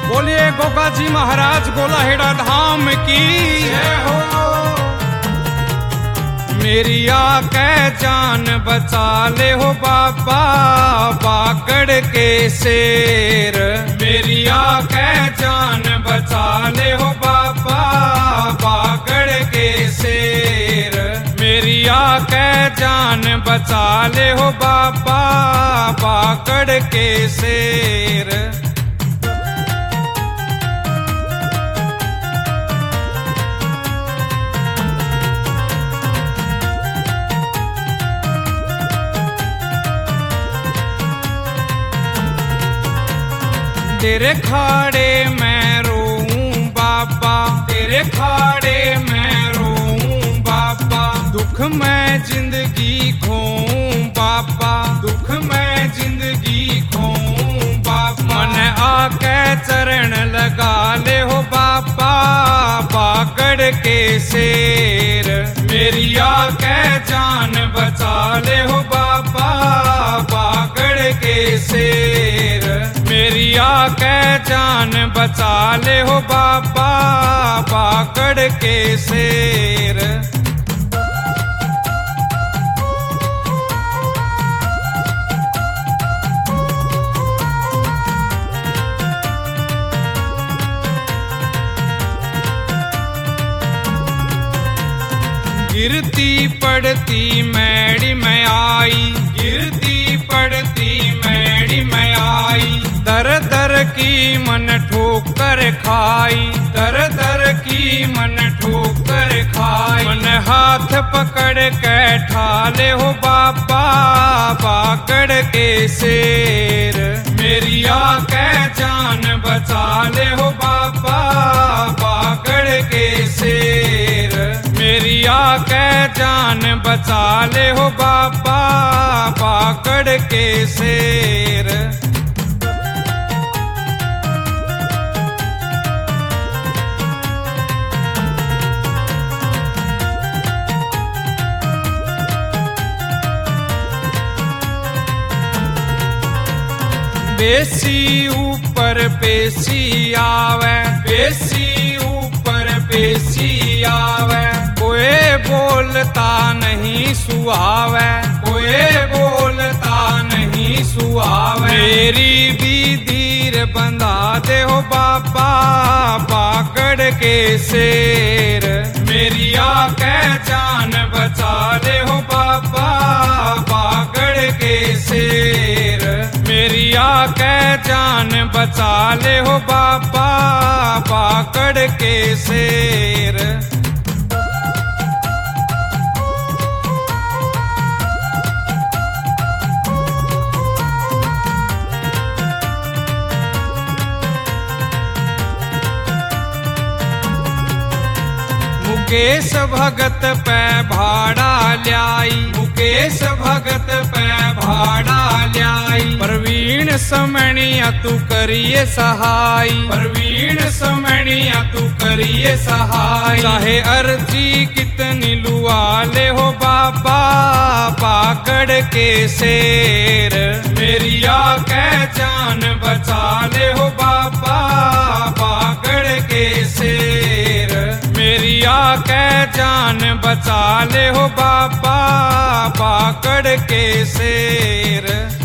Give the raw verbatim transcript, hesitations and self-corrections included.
बोलिए गोगा जी महाराज गोलाहेड़ा धाम की जय हो। मेरी आके जान बचा ले हो बाबा बागड़ के शेर। मेरी आके जान बचा ले हो बाबा बागड़ के शेर। मेरी आके जान बचा ले हो बाबा बागड़ के शेर। तेरे खाड़े मैं रोऊं बाबा, तेरे खाड़े मैं रोऊं बाबा। दुख मैं जिंदगी खोऊं बाबा, दुख मैं जिंदगी खोऊं बाबा। मन आके चरण लगा ले हो बाबा बागड़ के शेर। मेरी आके जान बचा ले हो बाबा बागड़ के शेर। मेरी आके जान बचा ले हो बाबा बागड़ के शेर। गिरती पड़ती मैड़ी में आई, गिरती पड़ती मैड़ी में आई। दर दर की मन ठोकर खाई, दर दर की मन ठोकर खाई। मन हाथ पकड़ के ठाले हो बाबा बागड़ के शेर। मेरी आके जान बचा ले हो बाबा बागड़ के शेर। मेरी आके जान बचा ले हो बाबा बागड़ के शेर। पेशी ऊपर पेशी आवे, पेशी ऊपर पेशी आवे। कोई बोलता नहीं सुहावे, कोई बोलता नहीं सुहावे। मेरी भी धीर बंधा दे हो बाबा बागड़ के शेर। मेरी आके जान बचा ले हो बाबा बागड़ के शेर। मेरी आके जान बचा ले हो बाबा बागड़ के शेर। मुकेश भगत पे भाड़ा ल्याई, मुकेश भगत पे भाड़ा ल्याई। प्रवीण समणिया तू करिए सहाय, प्रवीण समणिया तू करिए सहाय। चाहे अर्जी कितनी लुआ ले हो बाबा बागड़ के शेर। मेरी आके जान बचा ले हो बाबा बागड़ के शेर। मेरी आके जान बचा ले हो बाबा बागड़ के शेर।